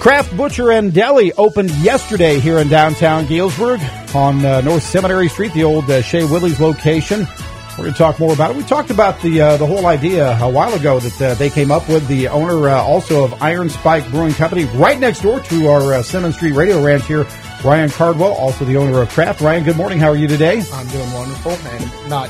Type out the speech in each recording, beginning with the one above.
Craft Butcher and Deli opened yesterday here in downtown Galesburg on North Seminary Street, the old Shea Willie's location. We're going to talk more about it. We talked about the whole idea a while ago that they came up with. The owner also of Iron Spike Brewing Company, right next door to our Simmons Street Radio Ranch here, Ryan Cardwell, also the owner of Craft. Ryan, good morning. How are you today? I'm doing wonderful, and not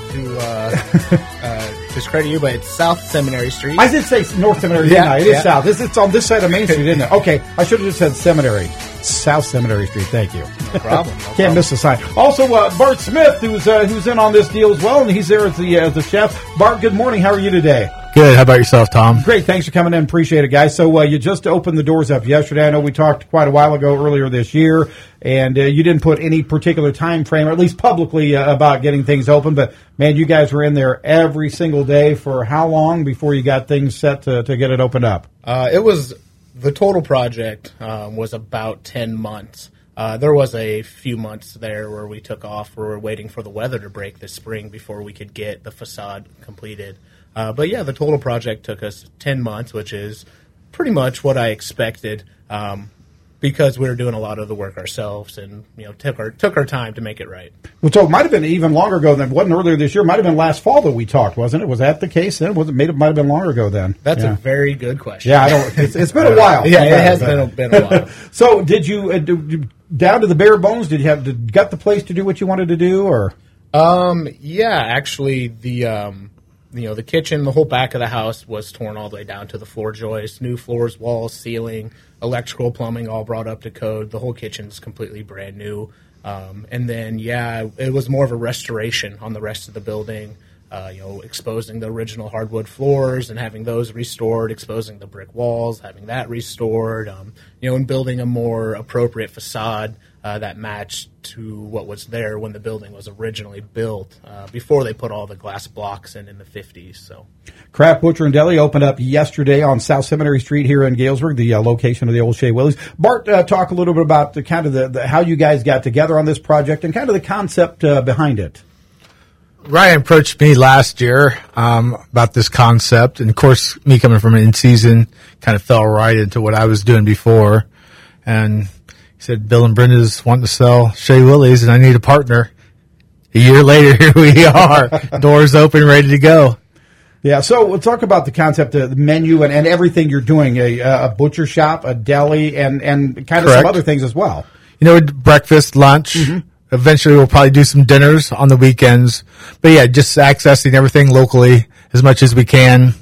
to discredit you, but it's South Seminary Street. I did say North Seminary, didn't I? It is South. It's on this side of Main Street, isn't it? Okay, I should have just said Seminary. South Seminary Street, thank you. No problem. Can't miss the sign. Also, Bart Smith, who's in on this deal as well, and he's there as the chef. Bart, good morning. How are you today? Good. How about yourself, Tom? Great. Thanks for coming in. Appreciate it, guys. So you just opened the doors up yesterday. I know we talked quite a while ago earlier this year, and you didn't put any particular time frame, or at least publicly, about getting things open. But, man, you guys were in there every single day for how long before you got things set to get it opened up? The total project was about 10 months. There was a few months there where we took off. We were waiting for the weather to break this spring before we could get the facade completed. But yeah, the total project took us 10 months, which is pretty much what I expected, because we were doing a lot of the work ourselves, and took our time to make it right. Well, so it might have been even longer ago than it wasn't earlier this year. It might have been last fall that we talked, wasn't it? Was that the case then? It might have been longer ago then. That's a very good question. Yeah, it's been a while. Yeah, it has been a while. So did you down to the bare bones? Did you got the place to do what you wanted to do, or? Yeah, actually the kitchen, the whole back of the house was torn all the way down to the floor joists, new floors, walls, ceiling, electrical, plumbing, all brought up to code. The whole kitchen's completely brand new. And then, it was more of a restoration on the rest of the building, exposing the original hardwood floors and having those restored, exposing the brick walls, having that restored, and building a more appropriate facade that matched to what was there when the building was originally built, before they put all the glass blocks in the 50s. So, Craft Butcher and Deli opened up yesterday on South Seminary Street here in Galesburg, the location of the old Shea Willie's. Bart, talk a little bit about the kind of the how you guys got together on this project and kind of the concept behind it. Ryan approached me last year about this concept, and of course, me coming from an in-season kind of fell right into what I was doing before, and he said, Bill and Brenda's wanting to sell Shea Willie's, and I need a partner. A year later, here we are. Doors open, ready to go. Yeah, so we'll talk about the concept, the menu, and everything you're doing, a butcher shop, a deli, and kind of Correct. some other things as well. Breakfast, lunch. Mm-hmm. Eventually, we'll probably do some dinners on the weekends. But, yeah, just accessing everything locally as much as we can.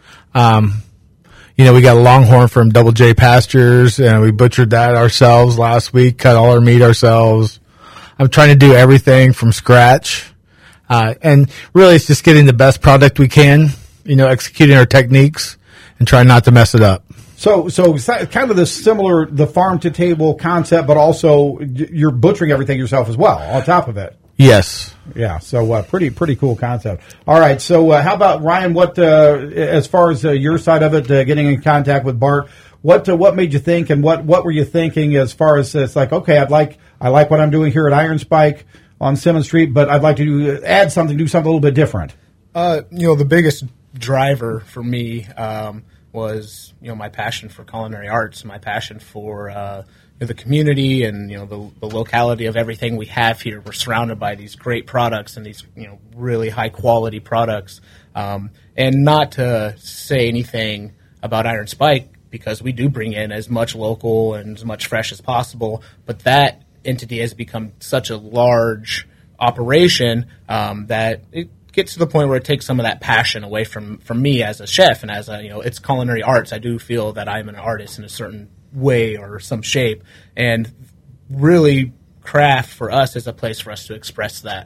We got a Longhorn from Double J Pastures, and we butchered that ourselves last week, cut all our meat ourselves. I'm trying to do everything from scratch. And really, it's just getting the best product we can, executing our techniques and trying not to mess it up. So kind of the farm-to-table concept, but also you're butchering everything yourself as well on top of it. Yes. Yeah, so pretty cool concept. All right, so how about, Ryan, what as far as your side of it, getting in contact with Bart, what made you think, and what were you thinking as far as it's like, okay, I like what I'm doing here at Iron Spike on Simmons Street, but I'd like to do something a little bit different? The biggest driver for me was my passion for culinary arts, my passion for the community and the locality of everything we have here. We're surrounded by these great products and these really high quality products, and not to say anything about Iron Spike, because we do bring in as much local and as much fresh as possible, but that entity has become such a large operation that it gets to the point where it takes some of that passion away from me as a chef, and as it's culinary arts. I do feel that I'm an artist in a certain way or some shape, and really Craft for us is a place for us to express that,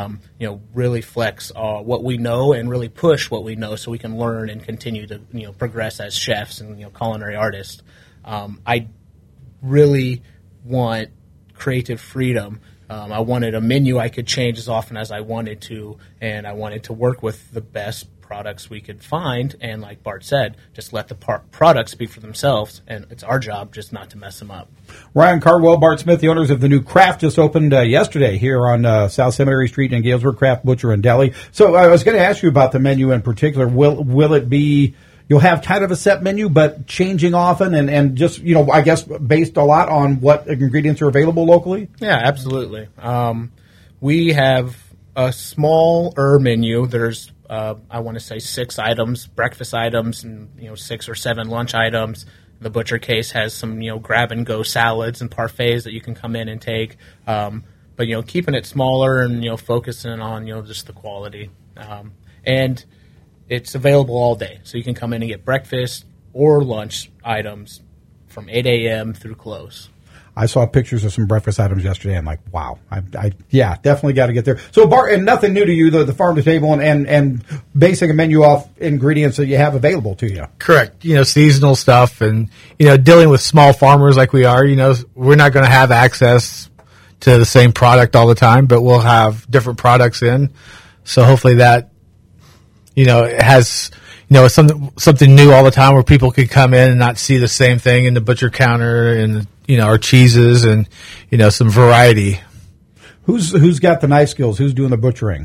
really flex what we know and really push what we know so we can learn and continue to progress as chefs and culinary artists. I really want creative freedom. I wanted a menu I could change as often as I wanted to, and I wanted to work with the best products we could find, and like Bart said, just let the products speak for themselves, and it's our job just not to mess them up. Ryan Cardwell, Bart Smith, the owners of the new Craft, just opened yesterday here on South Seminary Street in Galesburg, Craft Butcher and Deli. So I was going to ask you about the menu in particular. Will it be you'll have kind of a set menu, but changing often and just, I guess based a lot on what ingredients are available locally? Yeah, absolutely. We have a smaller menu. There's, I want to say 6 items, breakfast items, and 6 or 7 lunch items. The butcher case has some, grab and go salads and parfaits that you can come in and take. But keeping it smaller and focusing on just the quality. And it's available all day, so you can come in and get breakfast or lunch items from 8 a.m. through close. I saw pictures of some breakfast items yesterday. I'm like, wow. I definitely got to get there. So, Bart, and nothing new to you, the farm to table and basing a menu off ingredients that you have available to you. Correct. Seasonal stuff and, dealing with small farmers like we are, we're not going to have access to the same product all the time, but we'll have different products in. So hopefully that, it has, something new all the time where people could come in and not see the same thing in the butcher counter and, our cheeses and, some variety. Who's got the knife skills? Who's doing the butchering?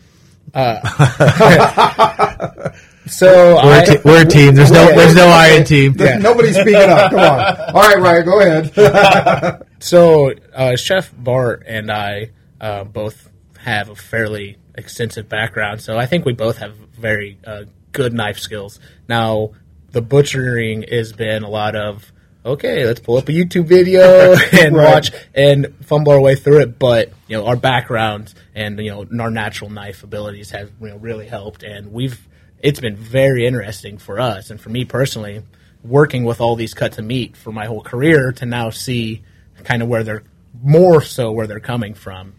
So we're a team. There's no I in team. Yeah. Nobody's speaking up. Come on. All right, Ryan, go ahead. So Chef Bart and I both have a fairly extensive background, so I think we both have very good knife skills. Now, the butchering has been a lot of, okay, let's pull up a YouTube video and watch and fumble our way through it. But our backgrounds and our natural knife abilities have really helped, and it's been very interesting for us and for me personally, working with all these cuts of meat for my whole career to now see kind of where they're coming from.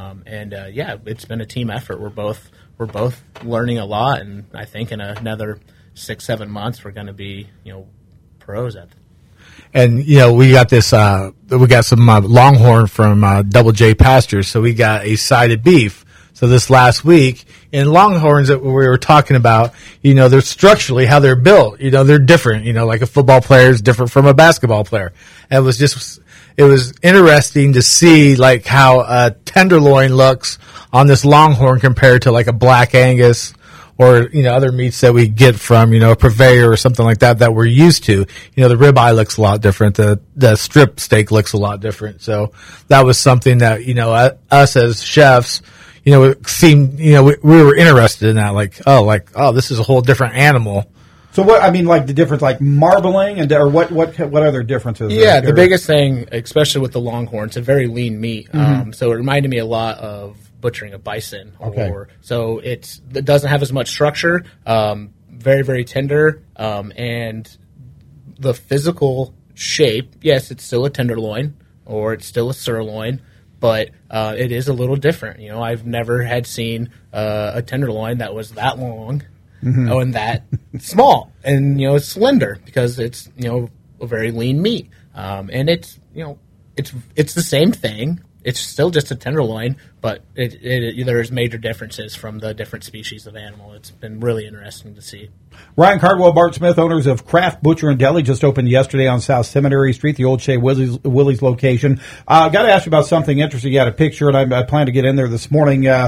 It's been a team effort. We're both learning a lot, and I think in another 6-7 months we're going to be pros at it. And we got this. We got some Longhorn from Double J Pastures, so we got a side of beef. So this last week, in Longhorns that we were talking about, they're structurally how they're built. They're different. Like a football player is different from a basketball player. And it was interesting to see like how a tenderloin looks on this Longhorn compared to like a Black Angus or, other meats that we get from, a purveyor or something like that we're used to. The ribeye looks a lot different. The strip steak looks a lot different. So that was something that, us as chefs, it seemed, we were interested in that. Like, this is a whole different animal. So the difference, like marbling or what other differences? Yeah, the biggest thing, especially with the Longhorn, it's a very lean meat. So it reminded me a lot of butchering a bison. Okay. So it doesn't have as much structure, very, very tender, and the physical shape, yes, it's still a tenderloin or it's still a sirloin, but it is a little different. I've never had seen a tenderloin that was that long and that small and, slender because it's, a very lean meat. And it's, it's the same thing. It's still just a tenderloin, but there's major differences from the different species of animal. It's been really interesting to see. Ryan Cardwell, Bart Smith, owners of Craft Butcher and Deli, just opened yesterday on South Seminary Street, the old Shea Willie's location. Got to ask you about something interesting. You had a picture, and I plan to get in there this morning. A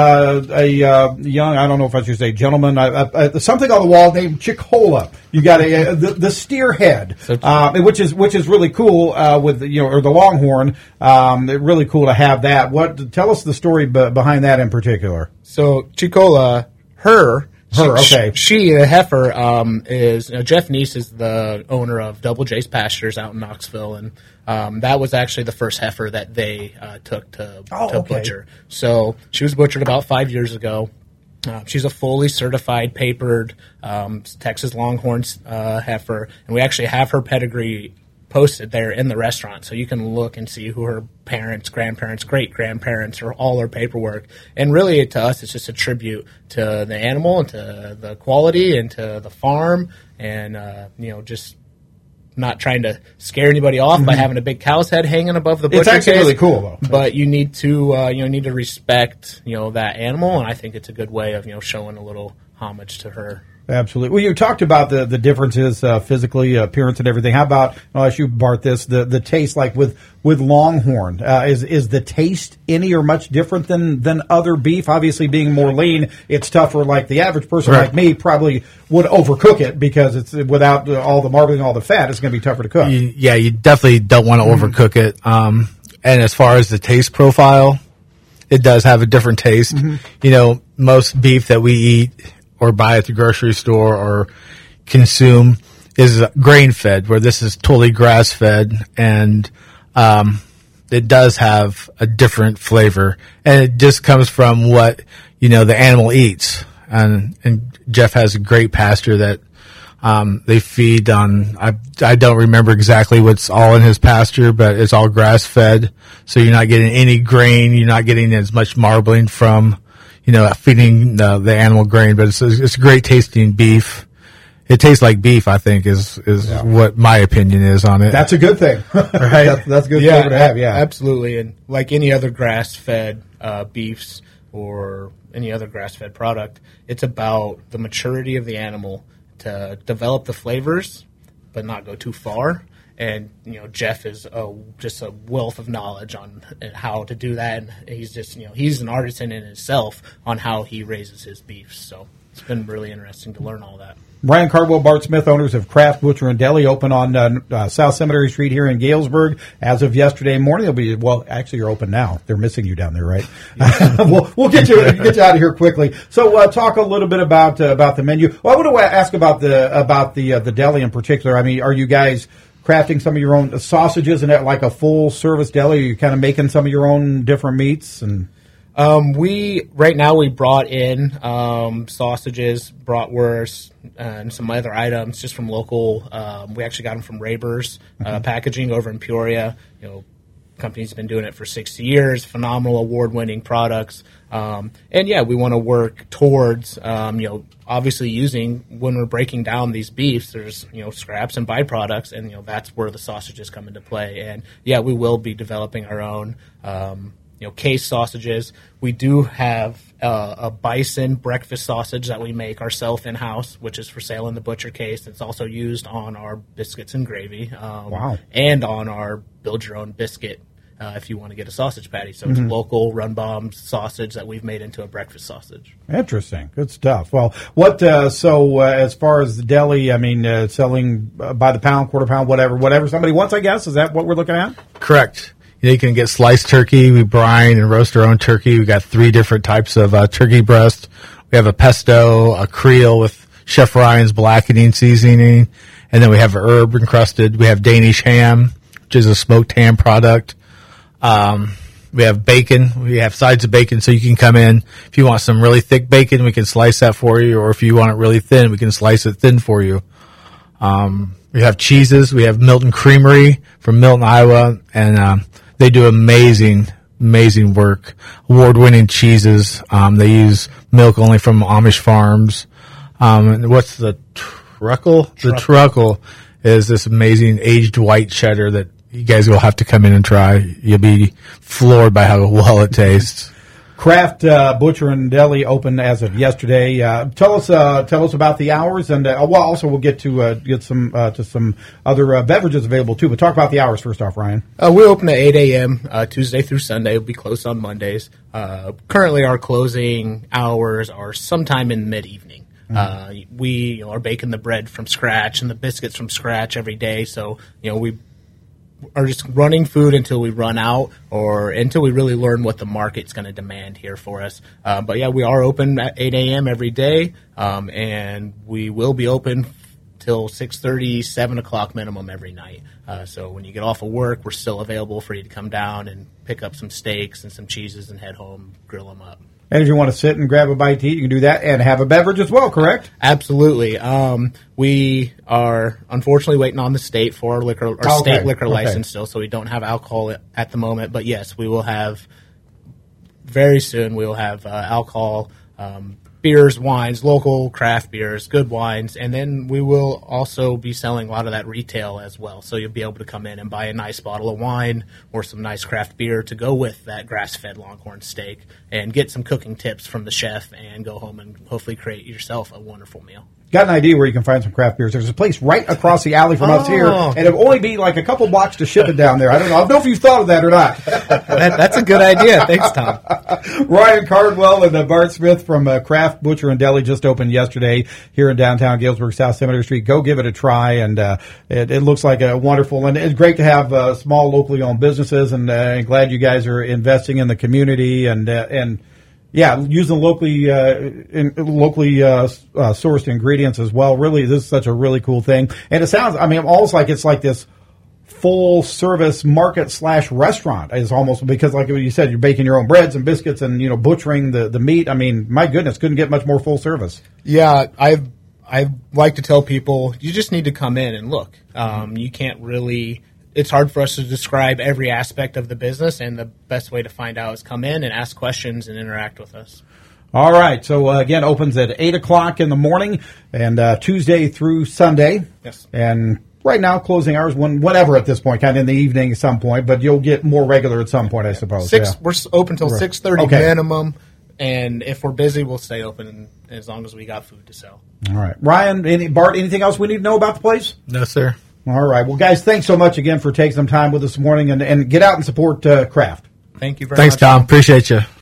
young, I don't know if I should say gentleman, something on the wall named Chick-Hola. You got the steer head, which is really cool with or the Longhorn. Really cool to have that. Tell us the story behind that in particular. So Chick-Hola, she, the heifer, is Jeff Neese is the owner of Double J's Pastures out in Knoxville, and that was actually the first heifer that they took to butcher. So she was butchered about 5 years ago. She's a fully certified, papered Texas Longhorns heifer, and we actually have her pedigree posted there in the restaurant, so you can look and see who her parents, grandparents, great-grandparents, or all her paperwork. And really, to us, it's just a tribute to the animal and to the quality and to the farm, and just not trying to scare anybody off by having a big cow's head hanging above the butcher It's actually case. really cool, though. But you need to respect that animal, and I think it's a good way of showing a little homage to her. Absolutely. Well, you talked about the differences physically, appearance, and everything. How about, I'll ask you, Bart, this the taste, like with Longhorn, is the taste any or much different than other beef? Obviously, being more lean, it's tougher. Like the average person like me probably would overcook it because it's without all the marbling, all the fat, it's going to be tougher to cook. You definitely don't want to overcook it. And as far as the taste profile, it does have a different taste. Most beef that we eat or buy at the grocery store or consume is grain fed, where this is totally grass fed, and it does have a different flavor, and it just comes from what the animal eats. And Jeff has a great pasture that they feed on. I don't remember exactly what's all in his pasture, but it's all grass fed, so you're not getting any grain. You're not getting as much marbling from feeding the animal grain, but it's great tasting beef. It tastes like beef, I think, is what my opinion is on it. That's a good thing, right? That's a good flavor to have. Yeah, absolutely. And like any other grass-fed beefs or any other grass-fed product, it's about the maturity of the animal to develop the flavors, but not go too far. And Jeff is just a wealth of knowledge on how to do that, and he's just he's an artisan in himself on how he raises his beef. So it's been really interesting to learn all that. Ryan Cardwell, Bart Smith, owners of Craft Butcher and Deli, open on South Cemetery Street here in Galesburg as of yesterday morning. Actually, you're open now. They're missing you down there, right? We'll get you out of here quickly. So, talk a little bit about the menu. Well, I want to ask about the deli in particular. I mean, are you guys crafting some of your own sausages and like a full service deli? Are you kind of making some of your own different meats? And we brought in sausages, bratwurst, and some other items just from local. We actually got them from Raber's Packaging over in Peoria. Company's been doing it for 60 years. Phenomenal, award-winning products. We want to work towards obviously using, when we're breaking down these beefs, there's scraps and byproducts, and that's where the sausages come into play. And we will be developing our own case sausages. We do have a bison breakfast sausage that we make ourselves in-house, which is for sale in the butcher case. It's also used on our biscuits and gravy. Wow. And on our build-your-own biscuit if you want to get a sausage patty. So it's local Run-Bomb sausage that we've made into a breakfast sausage. Interesting. Good stuff. Well, as far as the deli, I mean, selling by the pound, quarter pound, whatever somebody wants, I guess, is that what we're looking at? Correct. You can get sliced turkey. We brine and roast our own turkey. We've got 3 different types of turkey breast. We have a pesto, a Creole with Chef Ryan's blackening seasoning, and then we have herb encrusted. We have Danish ham, which is a smoked ham product. We have bacon. We have sides of bacon, so you can come in. If you want some really thick bacon, we can slice that for you, or if you want it really thin, we can slice it thin for you. We have cheeses. We have Milton Creamery from Milton, Iowa, and they do amazing work. Award-winning cheeses. They use milk only from Amish farms. And what's the truckle? The truckle is this amazing aged white cheddar that you guys will have to come in and try. You'll be floored by how well it tastes. Craft Butcher and Deli open as of yesterday. Tell us about the hours, and also we'll get to some other beverages available too. But talk about the hours first off, Ryan. We open at 8 a.m. Tuesday through Sunday. We'll be closed on Mondays. Currently, our closing hours are sometime in mid-evening. We are baking the bread from scratch and the biscuits from scratch every day. So we are just running food until we run out or until we really learn what the market's going to demand here for us. We are open at 8 a.m. every day, and we will be open till 6:30, 7 o'clock minimum every night. So when you get off of work, we're still available for you to come down and pick up some steaks and some cheeses and head home, grill them up. And if you want to sit and grab a bite to eat, you can do that and have a beverage as well, correct? Absolutely. We are unfortunately waiting on the state for our state liquor license still, so we don't have alcohol at the moment. But yes, we will have very soon. We will have alcohol beers, wines, local craft beers, good wines, and then we will also be selling a lot of that retail as well. So you'll be able to come in and buy a nice bottle of wine or some nice craft beer to go with that grass-fed Longhorn steak and get some cooking tips from the chef and go home and hopefully create yourself a wonderful meal. Got an idea where you can find some craft beers. There's a place right across the alley from us here, and it'll only be like a couple blocks to ship it down there. I don't know if you've thought of that or not. That's a good idea. Thanks, Tom. Ryan Cardwell and Bart Smith from Craft Butcher and Deli just opened yesterday here in downtown Galesburg, South Cemetery Street. Go give it a try, and it looks like a wonderful, and it's great to have small locally owned businesses, and glad you guys are investing in the community and yeah, using locally sourced ingredients as well. Really, this is such a really cool thing. And it sounds, almost like it's like this full service market / restaurant. It's almost because, like you said, you're baking your own breads and biscuits and, butchering the meat. My goodness, couldn't get much more full service. Yeah, I like to tell people, you just need to come in and look. You can't really... It's hard for us to describe every aspect of the business, and the best way to find out is come in and ask questions and interact with us. All right. So, again, opens at 8 o'clock in the morning and Tuesday through Sunday. Yes. And right now, closing hours, whatever at this point, kind of in the evening at some point, but you'll get more regular at some point, I suppose. We're open till 6:30 minimum, and if we're busy, we'll stay open as long as we got food to sell. All right. Ryan, Bart, anything else we need to know about the place? No, sir. All right. Well, guys, thanks so much again for taking some time with us this morning, and get out and support Craft. Thank you very much. Thanks, Tom. Appreciate you.